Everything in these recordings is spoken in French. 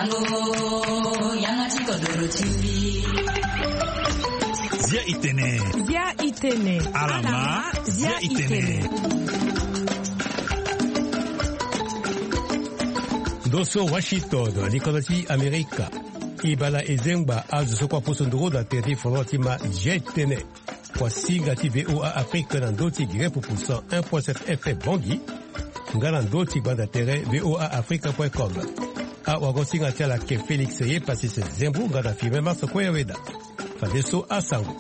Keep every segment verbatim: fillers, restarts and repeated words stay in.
Zia itene. Zia itene. Alama. Zia itene. Doso Washington, Nikolati Amerika. Ibala ezengba azusokwa posondoro da terri forotima jetene. Kwa singati V O A Afrique nandoti grepo pour cent un virgule sept F M Bangui. Ngala ndoti banda terre V O A Africa point com. A wagosinga tiala ke Félix ye pasi se zembu ngada firme masa kwa weda. Fadeso asango.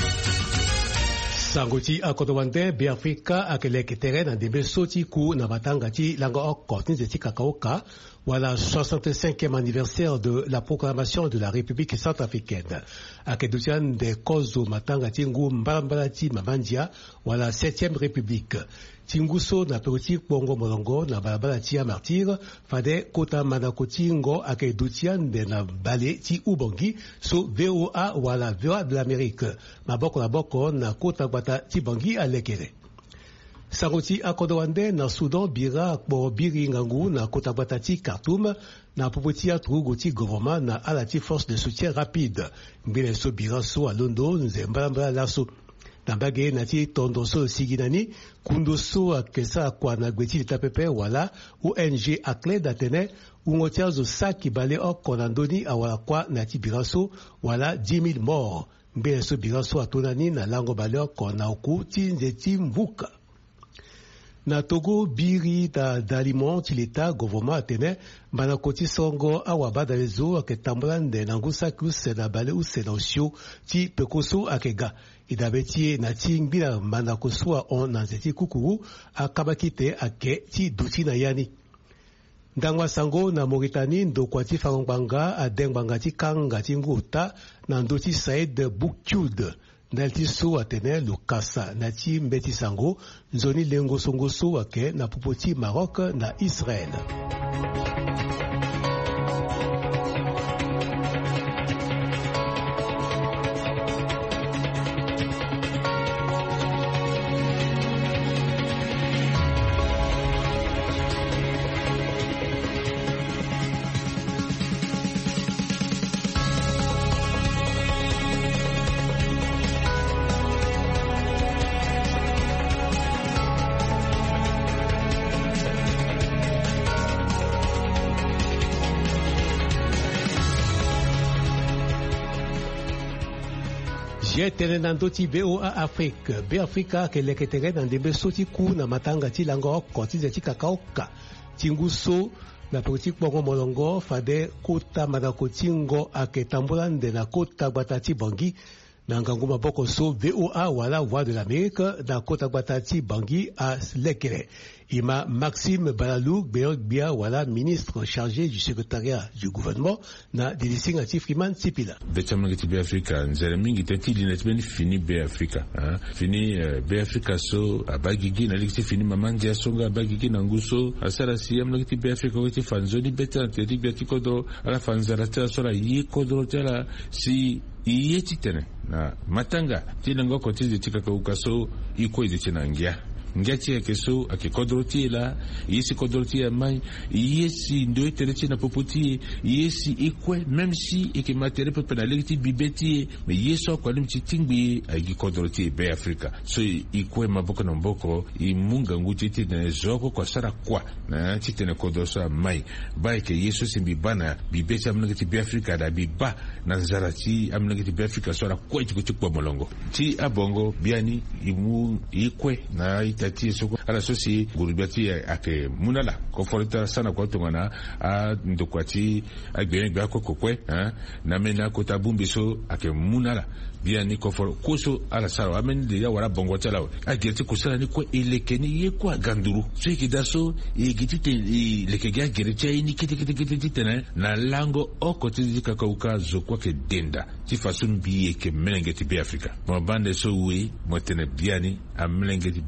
Sangoti akodowande be Afrika akeleke terre na debe soti ku na batangati langa okot nzeti kakaoka. Voilà, soixante-cinquième anniversaire de la proclamation de la République centrafricaine. Akedoutian de Kozo Matanga Tingu Mbalambalati Mamandia, voilà, septième République. Tinguso na Petit Bongo Molongo na Balabalatia Martyr, Fade Kota Manakotingo Akedoutian de na Balé Ti Ubongi, so V O A, voilà, V O A de l'Amérique. Maboko la Boko na Kota Bata Tibangi à Lekere. Saroti akodowande na Soudan bira bo biri ngangu na kota batati Khartoum na popotia trugoti government na alati force de soutien rapide mbele so bira so a London nzembamba laso na bage na ti tondo so siginani kundo so akesa kwa na gweti tapepe wala O N G akle datene ungotia zo saki bale okonandoni awala kwa na ti bira so wala dix mille morts mbele so bira so atonani na lango bale okona oku ti nzeti mvuka. Na Togo biri da d'aliments tilita gouvernement atene banakoti songo awabada lezo aketambulande na ngusa kuse na bale usenosio ti pekoso akega idabeti na tingbila manakoswa on na zeti kukuru akabakite ake ti duti na yani. Ndangwa sango na Mauritanie ndokwati farongbanga adengbanga ti kanga ti nguta na ndoti Said Boukyoud. Nalti so atene lukasa nati mbeti sango nzoni lengo songo so ake na popoti Maroc na Israël. Jetene nandoti V O A Afrique, B Africa ke leketere nandebe soti ku na matanga ti lango okoti zeti kakaoka. Tinguso na politique bongo molongo fade kota madakotingo aketambulande na kota batati bangi na ngangu maboko so V O A wala voix de l'Amérique na kota batati bangi a lekere. Ima Maxime Balalou Beogbia wala ministre chargé du secrétariat du gouvernement na Dilisinga Ngati Freeman Sipila. Betamangiti B Africa nzere mingi teti linetbeni fini B Africa. Fini B Africa so abagigi na likiti fini mamandia songa abagigi na nguso asara siyam ngiti B Africa ngiti fanzoni beta teti biati kodo ala fanzara tela sola yikodo tela si iyeti tene na matanga tina ngoko tizi tika kaukaso iko izi ngia ngati ya keso akikodroti la yesi kodroti ya mai yesi ndo tereti na popoti yesi ikwe même si ekimatere pe penaliti bibeti me yeso kwa limti tingbi agikodroti be Africa so ikwe maboko na mboko imunga nguti na zoko kwa sara kwa na titene kodosa mai bai ke yeso simbi bana bibeti amnagati be Africa da biba na zarati amnagati be Africa sora kwa chikuchukwa molongo ti abongo biani imu ikwe na tati soko ala sosi gurubiati ake munala ko forita sana kwa tungana a ndokwati agbe gba kokokwe ha na mena ko tabumbiso ake munala bia ni ko for koso ala sara amen de ya wara bongo tala ageti kusala ni ko elekeni ye kwa ganduru so ikidaso igitite lekega gereche ni kiti kiti kiti tena na lango okoti zikakauka zokwa ke denda tifasun biye ke melengeti bi Africa mo bande so we mo tene biani a melengeti bi Africa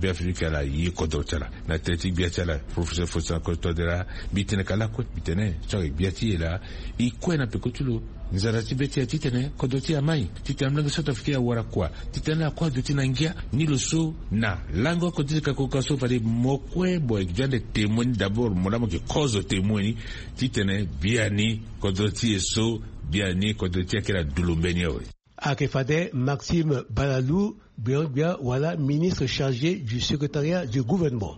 kala yi kodro chala na teti bia chala professeur Fosa Kotodera bitene kala ko bitene so biati la i kwena pe kutulo nzarati beti ya titene kodoti ya mai titamlango soto fikia wara kwa titena kwa dutina ngia nilo so na lango kodika kokaso pale mokwe boy jande témoin d'abord molamo ke cause témoin titene biani kodoti so biani kodoti akela dulumbeni owe Akefade Maxime Balalou Biobia wala ministre chargé du secrétariat du gouvernement.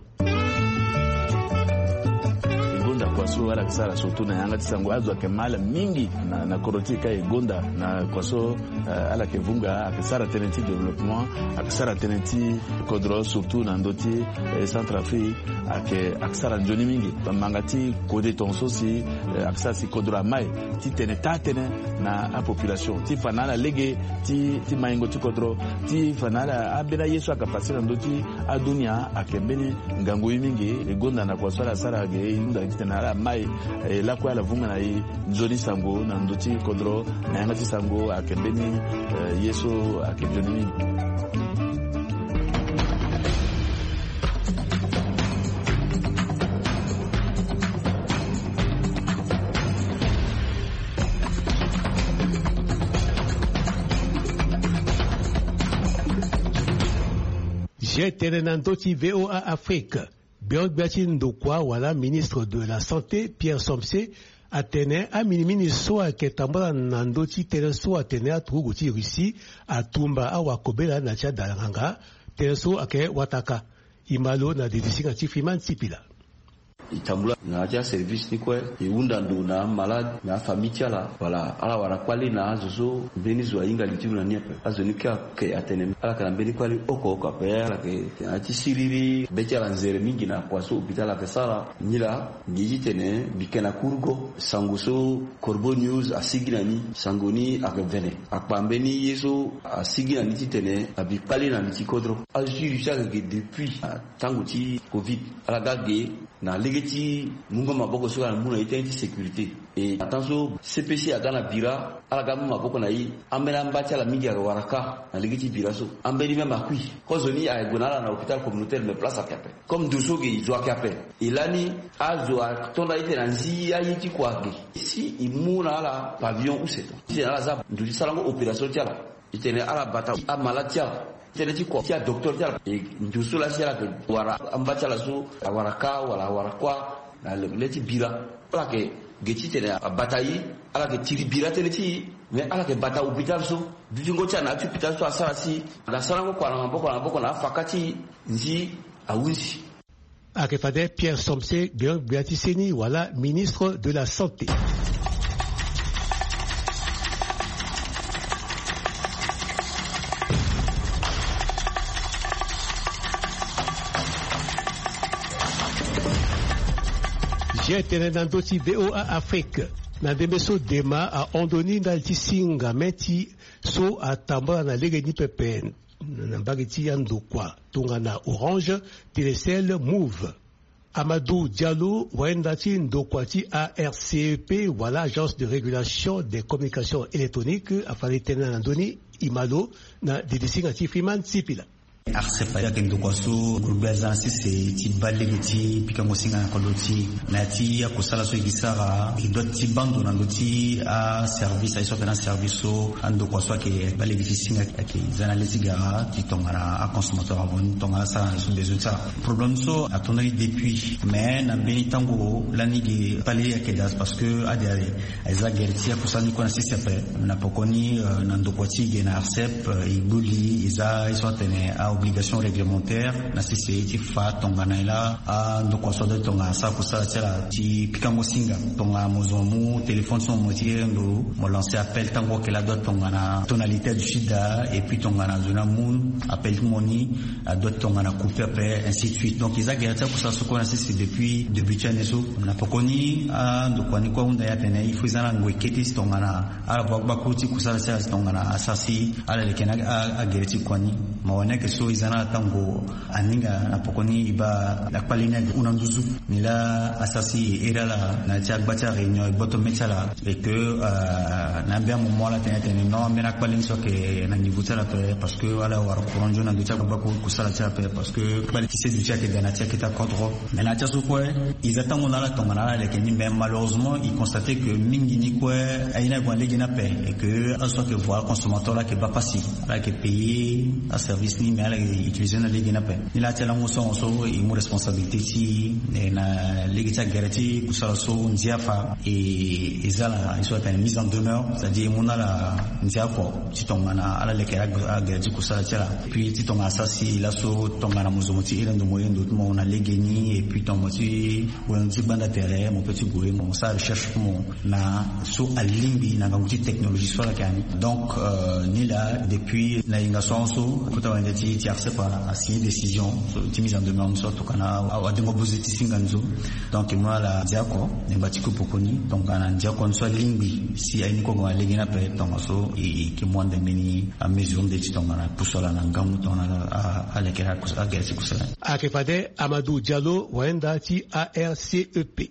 Kwaso ala kisara surtout na yanga tisango azwa kemala mingi na na korotika igonda na kwaso uh, ala kevunga akisara tenenti développement akisara tenenti kodro surtout na ndoti eh, Centrafrique ake akisara njoni mingi mangati kode tonso si eh, akisara si kodro mai ti teneta tene na a population ti fanala lege ti ti maingo ti kodro ti fanala abela yesu akapasira ndoti adunia akembeni ngango mingi igonda na kwaso ala sara ge inda tena mai la kwa la vunga na nzoli sango na ndoti kodro na yangati sango akembeni yeso akembeni. J'ai Télénandoti V O A Afrique. Biogbatin Ndokwa wala ministre de la Santé Pierre Somse atene a minimini so aketambala nandoti teleso atene atuguti Russie atumba awakobela na cha dalanga teleso ake wataka imalo na didisinga tifiman tipila itambula na ja service ni kwa iunda ndo na malade na famille la wala ala wala kwali na azuzo benizo inga litibu na niepe azonika ke atene ala kana beni kwali oko oko pe ala ke ati siriri becha la nzere mingi na kwa so hopital la sala nila ngijitene bikena kurgo sanguso Corbo News asigina ni sangoni akavene akpambeni yeso asigina ni titene abipali na mitikodro ajiri chaque depuis tanguti covid ala gage na legeti mungo maboko soka na muna ite sécurité et attention C P C agana bira ala gamu maboko na yi amena mbacha la mingi ya waraka na legeti bira so ambeli même akui kozoni a gonala na hôpital communautaire me place akape comme dusoge izo akape ilani azo tonda ite na nzi ya yiti kwake si imuna ala pavillon ou c'est si ala za nduli salango opération tiala itene ala bata a malatia teneti ko tia docteur tia e ndusu la sia la wara ambacha la su waraka wala warakwa na leti bira ala ke geti tene batayi ala ke tiri bira teneti mais ala ke bata hôpital so dijingo tia na hôpital so asara si na sarango kwa na mboko na mboko na fakati nzi awunzi Akefade Pierre Somse Biatiseni wala ministre de la Santé. J'ai été dans d'autres V O A Afrique. Na demeso dema a ondoni na tisinga meti so atamba na legeni pepe na bageti andokwa tunga na Orange Telecel Move. Amadou Diallo waendati ndokwati A R C E P wala agence de régulation des communications électroniques afali tena na ndoni imalo na didisinga tifiman tipila. Arsepa ya kendo kwaso grubaza sisi tibalegeti pikango singa na koloti na ti ya kusala so igisara idoti bando na ndoti a service aiso kana service so ando kwaso ke balegeti singa ke zana letigara ti tongara a consommateur avon tongara sa so besoin ça problème so atondali depuis mais na beni tango lanigi pale ya kedas parce que adere aiza gerti ya kusani kona sisi pe na pokoni na ndokwati ge na Arsep ibuli iza iso tene a obligation réglementaire na C C ti fa tongana ila a ndoko so de tonga sa ko sa tela ti pikango singa tonga mozomu téléphone son motier ndo mo lancer appel tango que la doit tongana tonalité du shida et puis tongana zona moon appel moni a doit tongana couper après ainsi de suite donc ils a géré ça pour ça ce qu'on a c'est depuis depuis chaneso na pokoni a ndoko ni kwa unda ya tena il zana ngweketi tongana a ba ba kuti kusala sa tongana asasi ala lekena a géré ti kwani mawana que so so izana tango aninga na pokoni iba la palina unanduzu nila asasi era la na tiak bacha réunion boto metala et que euh, na bien moment la tene tene non mais na palin so que na niveau tala parce que ala war courant jona du tiak bako kusala tiak parce que qualifier du tiak de na tiak ta cadre mais na tiak so quoi ils attendent on a la tomana les keni mais malheureusement ils constataient que mingi ni quoi aina kwa legi na paix et que en soit que voir consommateur là qui va passer là qui payer à service ni mais là utiliser na legi na paix il a tela mo so so et mo responsabilité si na legi tiak garantie kusala so nziafa et ezala ils sont une mise en demeure c'est-à-dire mon ala nziafa si tongana ala lekera garantie kusala tiala puis si tonga asasi la so tongana mozomoti ile ndo moyen d'autre mon na legeni et puis tongoti on dit banda terre mon petit boulot mon ça recherche mon na so alimbi na ngouti technologie sur la cani donc euh, ni là depuis la ingation so kota wende ti ti accepte pas à signer décision so ti mise en demeure so to kana a de ngobuziti singanzo donc moi la diako ne batiko pokoni donc ana diako so limbi si ay niko ngwa legena pe donc so et que moi de meni à mesure de ti donc na pusola na ngamu to na a lekera ku a gersi kusala akepade Amadou Diallo wenda ti A R C E P.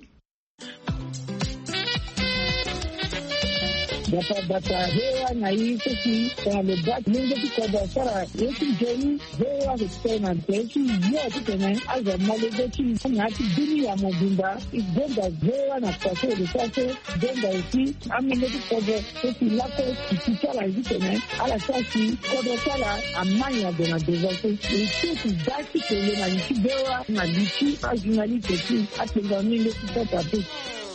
Data data hewa na hii sisi kwa lebak mingi tukaba sara yeki jeni hewa kutena teki yote tena aza malebeki na kidini ya mobimba igonga hewa na kwaso de kwaso gonga isi amine tukaba sisi lako kitala hizi tena ala sasi kodo sala amanya de na devote isi dati kele na nchi hewa na lichi ajunali teki atenga mingi tukaba tu.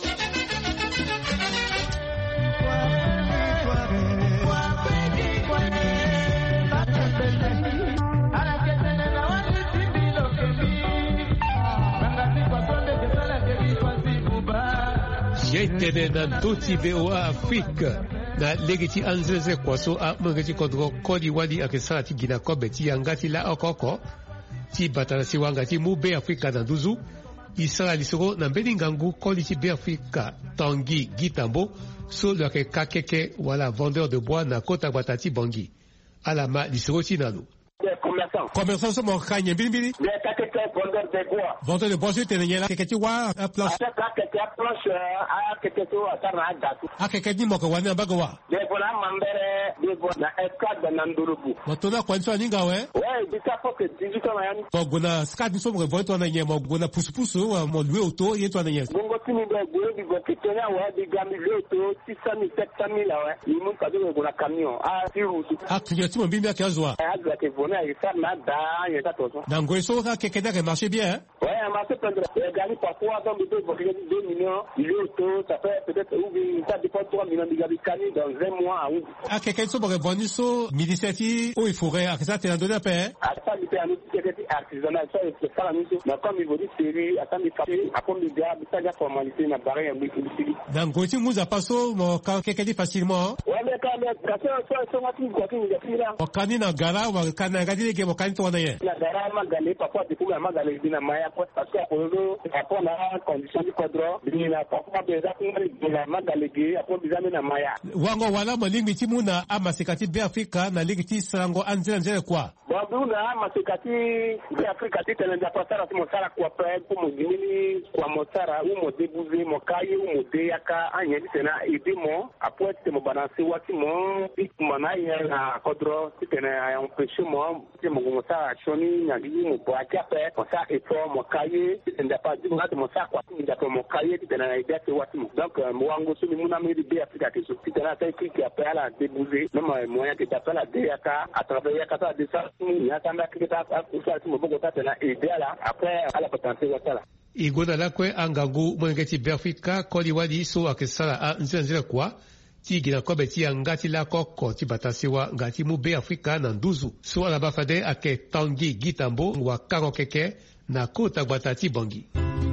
J'étais dans Doti B O A Afrique na legiti anzeze kwaso a mangeti kodro kodi wadi akesala ti gina kobe ti angati la okoko ti batala si wangati mu be Afrika na duzu isala lisoro na belingangu kodi ti be Afrika Tanguy Gitambo so le ke kakeke wala vendeur de bois na kota batati bangi alama lisoro ti nalo commerçant so mo kanye bilibili de kakeke vendeur de bois vendeur de bois te nyela keketi wa a place a kakeke a planche a kakeke to atana datu a keketi mo ko wana bagawa de bona mambere de bois na escade na ndorobu motona kwa nso ninga we ouais bita poke digital na yani ko gona skadi so mo voto na nyema gona pusupusu mo lue auto yeto na nyema bongo tini de gwe di go kitenya wa di gami auto six cent mille sept cent mille ouais ni mun ka de gona camion a tirutu a tinyoti mo bimbi akazwa a za ke bona isa na da yeta to na ngoiso ka kekeda ke marché bien hein ouais un marché prendre gagner parfois dans deux deux millions l'auto ça fait peut-être ou ça dépend trois millions de gabicani dans un mois ou a kekeda so mo vendre so midiseti o il faudrait à ça te donner à paix à ça il peut en utiliser artisanal ça c'est ça la mission mais comme il veut dire série à ça il fait à comme il gars ça la formalité na barrière mais il na ngoiti muza paso mo ka kekedi facilement ouais mais quand mais ça ça ça on a tout quoi il y a là o kanina gara wa kana ngadi ke mo kanito wana ye la gara magale parfois de kuma magale dina maya parce que pour rapport na condition du cadre dina parfois déjà de la magale ge après bizame na maya wango wala malingi timuna amasikati be Afrika na ligi sango anzela nzele kwa babuna amasikati be Afrika tena nda pasara mo sara kwa pa pour mo dini kwa motara ou mo débuser mo kaye ou mo deyaka anya tena edimo après te mo balancer wati mo ikuma ya na cadre tena empêcher mo mo mo sara choni na gi mo bo akape mo sa effort mo kaye tena pas du ngati mo sa kwa nda mo kaye tena ide te wati mo donc mo wango so mi muna mi be Afrika ke so tena ta ki ki appelle à débuser non moyen que t'appelles à deyaka à travers yakata de ça ni atanda ki ta usa mo bogo ta tena ide là après à la potentiel wata igona lakwe angangu mwengeti be Afrika kodi wadi so akesala a nzela nzela kwa ti gina kobe ti ngati la koko ti batasiwa ngati mu be Afrika na nduzu so ala bafade ake Tanguy Gitambo wa karo keke na kota batati bangi.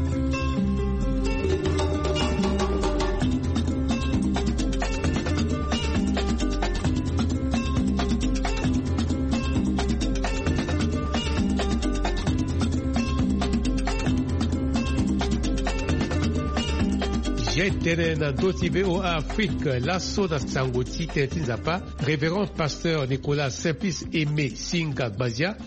J'étais dans Doti B O A Afrique, l'assaut dans Sangoti, Tétinzapa, révérend pasteur Nicolas Simplice Aimé Singa Bazia,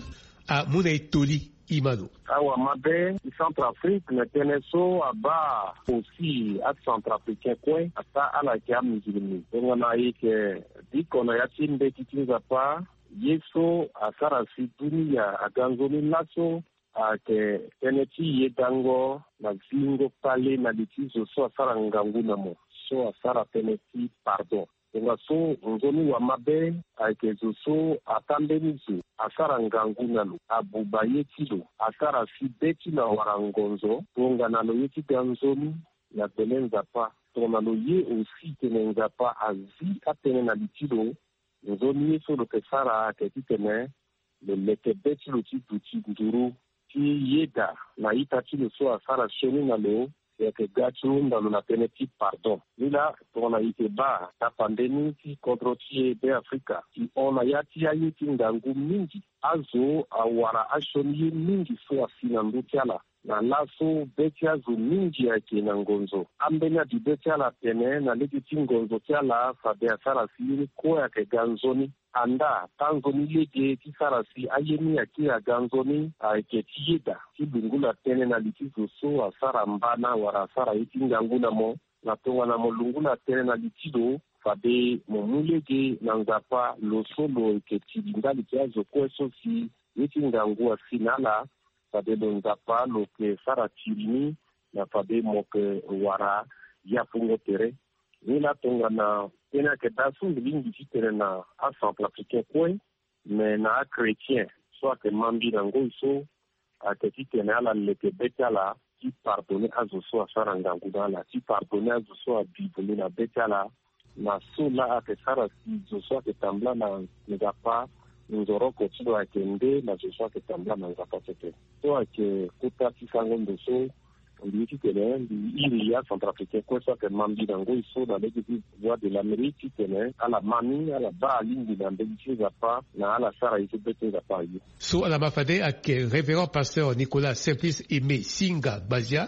a Mounei Toli Imano. Awa mabe Centrafrique ne teneso aba aussi à Centrafricain quoi ata ala kia muzilimi. Ngona yake diko na yatimbe kitinza pa yeso asara si dunia aganzoni naso ake teneti yedango na zingo pale na litizo so asara nganguna mo so asara teneti pardon. Nga so nzoni wa mabe ake zoso atambenizo asara nganguna lo abuba yetilo asara si beti na warangonzo tonga na lo yeti ganzoni na telenza pa tonga lo ye aussi tenenza pa azi atene na litilo nzoni yeso lo kesara ake titene le leke beti lo ti duti nduru ti yeda na ita tilo so asara sheni na lo que gachu dans la pénétique pardon. Là, on a été bas, la pandémie qui contre be Africa, qui on a yati ayiti ngangu mingi, azo awara ashoni mingi so asinandu tiala. Na laso betia zo mingi yake na ngonzo. Ambenya di betia la tene na legiti ngonzo tiala fabe asara siri ko yake ganzoni. Anda tanzoni lege ti sarasi ayeni yake ya ganzoni aike tiyeda ti bungula tene na litizo so asara mbana wara asara iti nganguna mo na tonga na molungula tene na litido fabe momulege na ngapa losolo ike tilingali kiazo kweso si iti ngangua finala fabe lo ngapa lo ke sara tirini na fabe moke wara yapungo tere. Nila tonga na tena ke dasu bilingi titere na a Centrafricain kwe me na a chrétien so ke mambi na ngoiso a ke titere ala leke betala ti pardonne azo so a saranganguda la ti pardonne azo so a bibuli na betala na so la a ke sara si zo so ke tambla na ngapa nzoroko tido a kende na zo so ke tambla na ngapa tete so a ke kuta ti sangondo so Ndi tene ndi iri ya Centrafricain kwa sa ke mambi nango iso na lege di voix de l'Amérique tene ala mami ala ba lingi na mbegi zapa na ala sara iso bete zapa yi. So ala mafade ak révérend pasteur Nicolas Simplice Aimé Singa Bazia.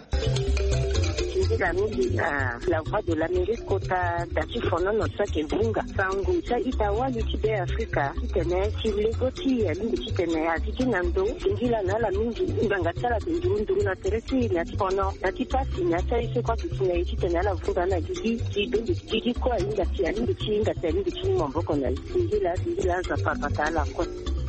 La la voix de l'Amérique kota dati fono no sa ke vunga sangu sa itawa be Africa tene chilegoti lingi tene atiki nando ngila na la mingi nganga tsala nduru na tereti na fono dati pasi na sa ise kwa tsine iti tene la vunga na gigi gido gigi kwa inga tia lingi chinga tene lingi chimo mboko na ngila ngila za papa tala kwa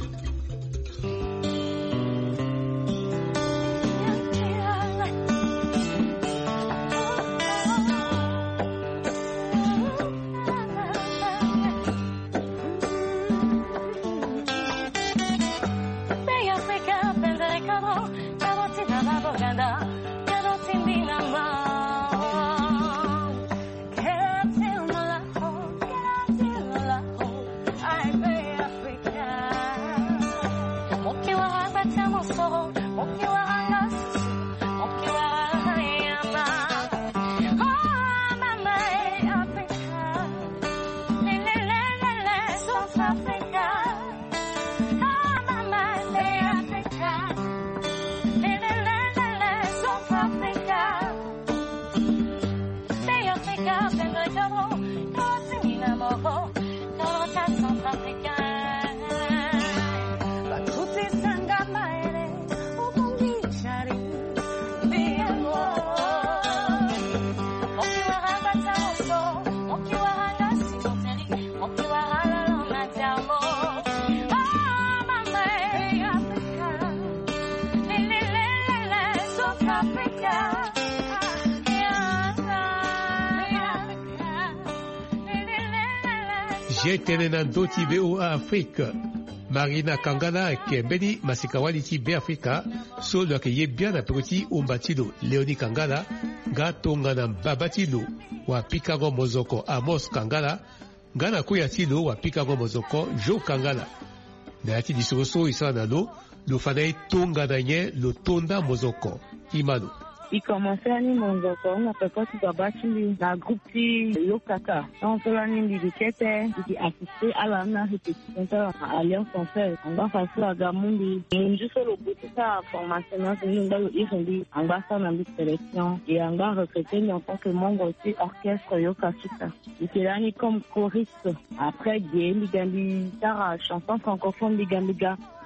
Tene na ndoti be o Afrique Marina Kangana kembedi masikawali ti be Afrika so lo ke ye bien na petit umbatido Leoni Kangala gatonga na babatilo wa Pikago Mozoko Amos Kangala gana kuya tilo wa Pikago Mozoko Jo Kangala na ati disoso isana no lo fanai tonga na nye lo tonda Mozoko Imanu. Il commençait à nous montrer on a fait quoi tu dois battre la groupe qui Lokaka on fait la ligne du quête qui assisté à la na répétition à Alliance Française on va faire ça à Gamundi et juste le bout de ça formation c'est une belle ironie on va faire une sélection et on va recruter en tant que membre aussi orchestre Yokasuka et c'est là comme choriste après Guy Ligambi Tara chanson francophone Ligambiga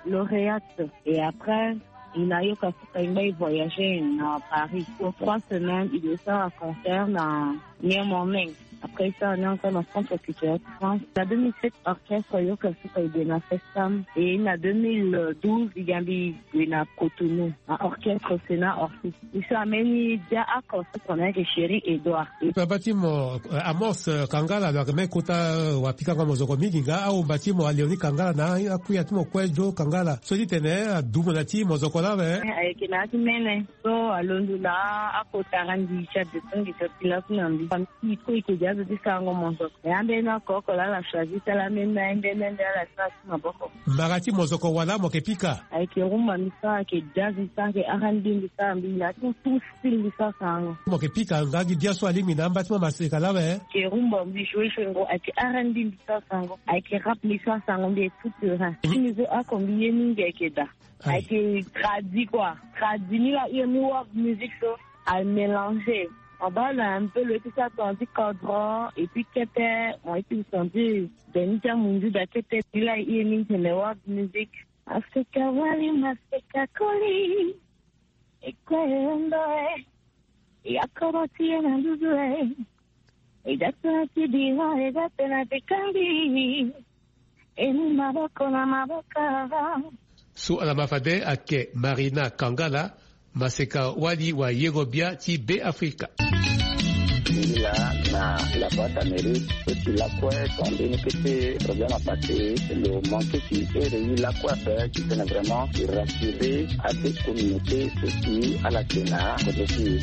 lauréate. Et après, il a eu qu'à voyager à Paris. Pour trois semaines, il est à un concert dans Niamey. Après ça, on est encore dans le centre culturel de France. En deux mille sept, l'orchestre Yoka Suka est à Festam. Et en deux mille douze, il y a eu à Cotonou, un orchestre Sénat Orphis. Il s'est amené à cause qu'on a chéri Edouard. Batimo Amos Kangala, la remè kota wapika kwa mozoko miginga, au batimo a Léonie Kangala na akuya timo kwejo Kangala. So ditene dumo na ti mozoko la ve. Avec na ti mene. So alondula akota randi chat de tongi topila kunambi. Pamti ko ikoja zo disango mozoko. Yambe na koko la la choisi la mena ndene la sa maboko. Magati mozoko wala mokepika. Avec rumba misa ke jazz misa ke R and B misa mbila tout tout style misa sango. Mokepika ngagi dia so alimi na mbatima maseka la ve. Ke rumba mbi jouer ngo avec R and B misa sango. Avec rap misa sango de tout terrain. Nous a combien ninge keda. Avec tradi quoi. Tradi ni la yemi musique so à mélanger. On va un peu le tout ça tandis cadran et puis qu'était on a été senti Benita Mundu d'Akete il a yemi de la musique. Africa wali maseka koli. Et quoi ndoe. Et akoro tiena nduzue. Et datuna tidira et datuna tekandi. Et ni maboko na maboka. Su alamafade ake Marina Kangala maseka wali wa Yegobia ti be Afrika. La na la boîte Amérique aussi la quoi quand il était problème à passer le manque qui est réuni la quoi faire qui peut vraiment rassurer à des communautés aussi à la Sénat aussi.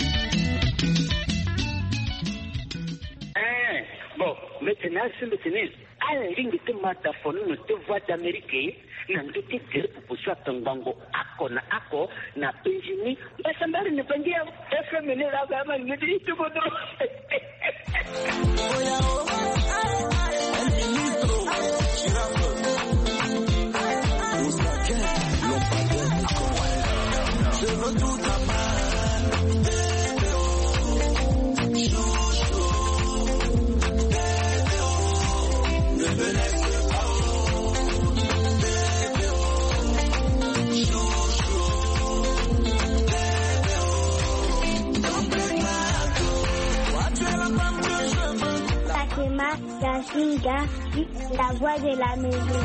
Bon, maintenant c'est le Sénat. À la ligne de mataphone, nous te voix d'Amérique, nous te dire pour ça tango ako na ako na penjini, mais ça m'a ne pas dire, est-ce que mener la gamme me dit tout bon. Je veux tout Yashinga, la voix de la maison.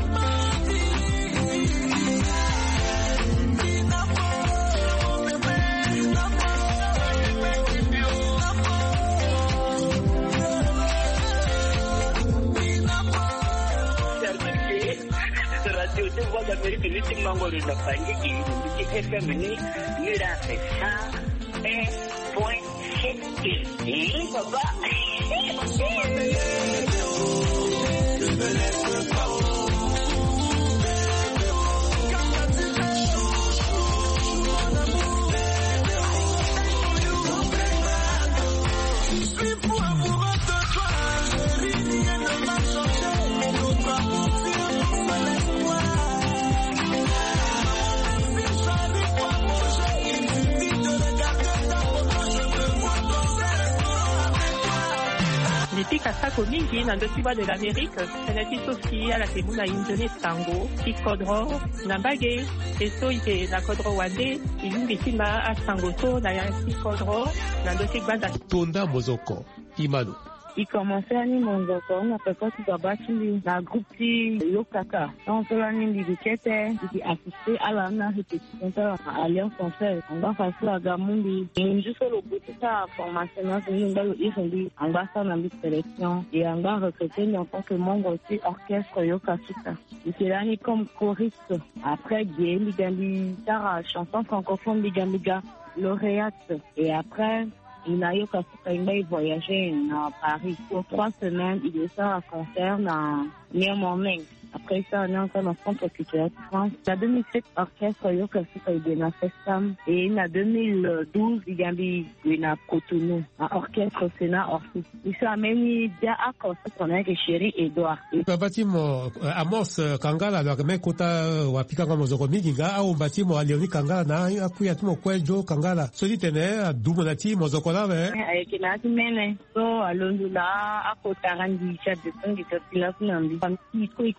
Radio de voix d'Amérique, nous sommes membres de la famille qui est féminine, nous l'avons fait ça, un point sept. Et papa, Depuis Kasako mingi na ndotiba de l'Amérique, senati sosi ala temuna indone tango, ki kodro, na bage, eso ite na kodro wande, ilungi tima a tango to na yansi kodro, na ndotiba da. Tonda Mozoko, Imanu. Il commençait à nous montrer on a fait quoi tu dois battre la groupe qui Lokaka. On fait la ligne du quête qui assisté à la répétition à Alliance Française. On va faire la gamundi. Et juste le bout de sa formation, on va le dire on va faire la sélection et on va recruter en tant que membre aussi orchestre Yokasuka. Et c'est l'année comme choriste. Après, Guy Gambi, Tara, chanson francophone Gambiga, lauréate. Et après, il a eu qu'à voyager à Paris. Pour trois semaines, il est à un concert dans Niamey. Après ça, on est encore dans le centre culturel de France. En deux mille sept, l'orchestre Yoka Suka est à Festam. Et en deux mille douze, il y a eu à Cotonou, un orchestre Sénat Orphis. Il s'est amené à cause qu'on a chéri Edouard. Batimo Amos Kangala, la remè kota wapika kwa mozoko miginga, au batimo a Léonie Kangala na akuya timo kwejo Kangala. So ditene dumo na ti mozoko la ve. Avec na ti mene. So alondula akota randi chat de tongi topila kunambi. Pamti ko ikoja zo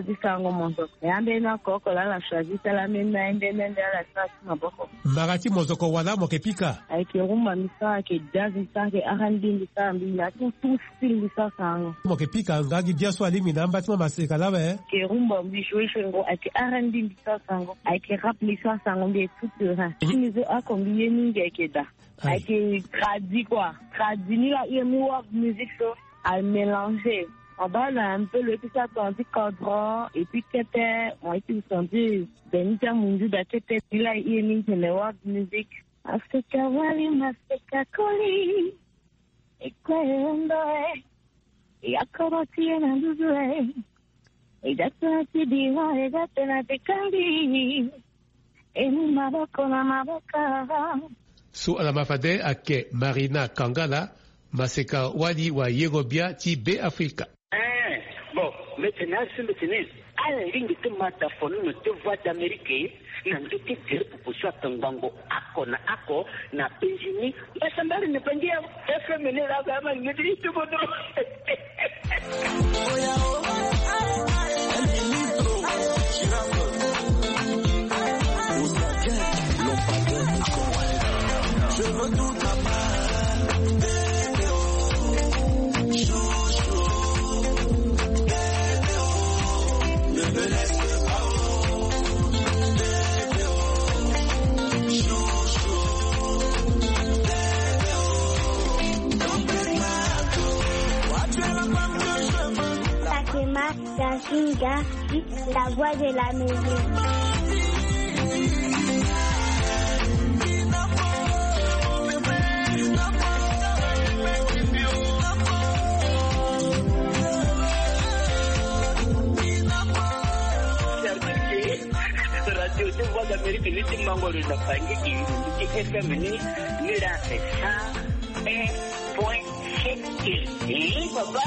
choisi sango mozoko yambe na koko la la choisi la mena ende nende la sa maboko magati mozoko wana mokepika aike rumba misa ke jazz misa ke R and B misa mbila tout tout style misa sango mokepika ngagi biaso alimi na mbati maseka lawe ke rumba mbishweshengo aike R and B misa sango aike rap misa sango mbe tout ra chimizo akombiye mingi aike da aike tradi quoi tradi ni la yemu musique so à mélanger. En bas, là, un peu le tout ça, on dit cadran, et puis qu'était, on a été senti, Benita Mundu, d'Akete, il a eu une world music. Africa Wali, Africa Koli, et quoi, on doit, et à quoi tu es dans le jouet, et d'accord, tu dis, et d'accord, tu kandi, et nous m'aboko, la maboka. Sous la mafade, ake Marina Kangala, Maseka Wali wa Yegobia ti B Africa. Eh, bon, maintenant, c'est maintenant. À la ligne de te mataphone, ne te voix d'Amérique, n'a pas été tiré pour soit un bango, ako na ako, na penjini, mais ça m'a ne pas dire, et fait mener la gamme, il me dit tout le monde. Je veux tout ta Gasinga, la voix de la musique. Radio de voix d'Amérique, nous sommes membres de la famille qui est féminine, nous avons fait ça, un point sept et papa.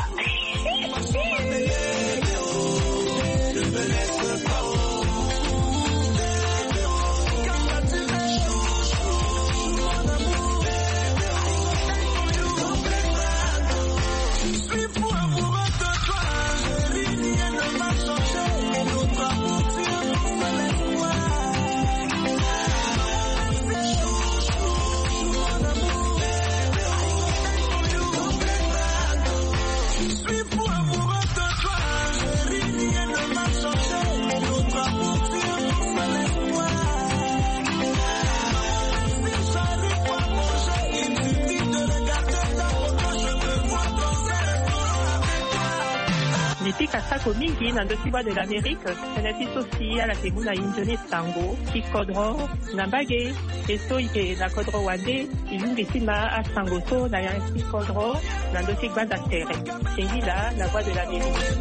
Nipika sako mingi na ndosiba de l'Amérique, senati sosi ala temuna injone sango, ki kodro, na mbage, eso ike na kodro wande, ilungi sima a sango so na yansi kodro, na ndosigba da tere. Chengi la, la voix de l'Amérique.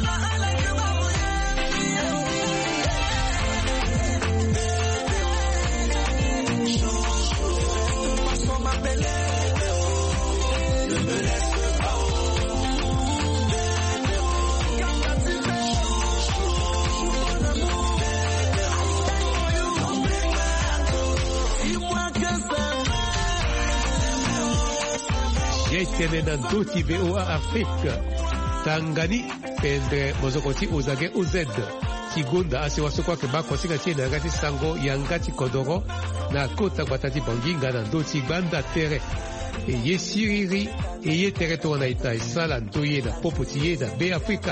Yetene nandu ti V O A Afrique. Tangani pendre mozokoti uzage uzed. Kigunda asiwasokwa ke bakosinga ti na ngati sango yangati kodoro na kota batati banginga nandu ti banda tere. E yesiriri e ye territoire na ita isala ntoye na popoti ye na B Africa.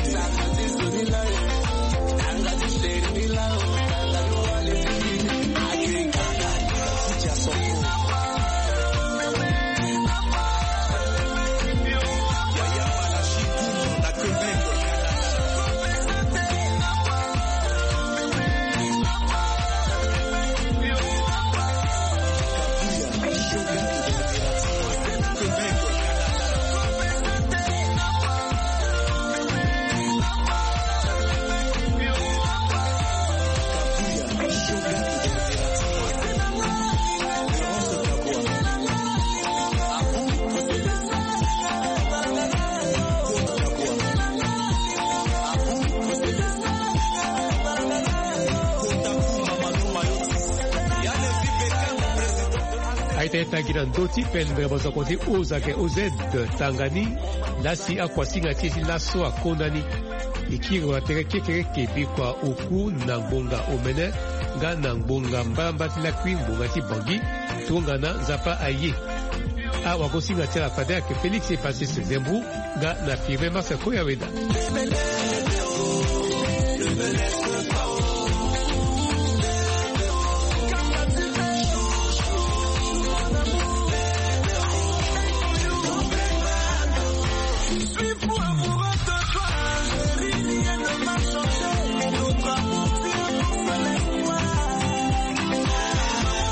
Tangira ndoti pendre bozokoti uzake uzed Tangani lasi akwasinga tisi laso akonani ikiro atere kekere kebi kwa oku na ngonga omene nga na ngonga mbalambatila kwi ngonga ti bangi tongana nzapa aye a wakosinga tela fadea ke Félix est passé ce Zembrou nga na firme masa koya weda.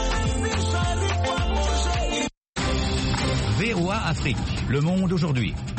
V O A Afrique, le monde aujourd'hui.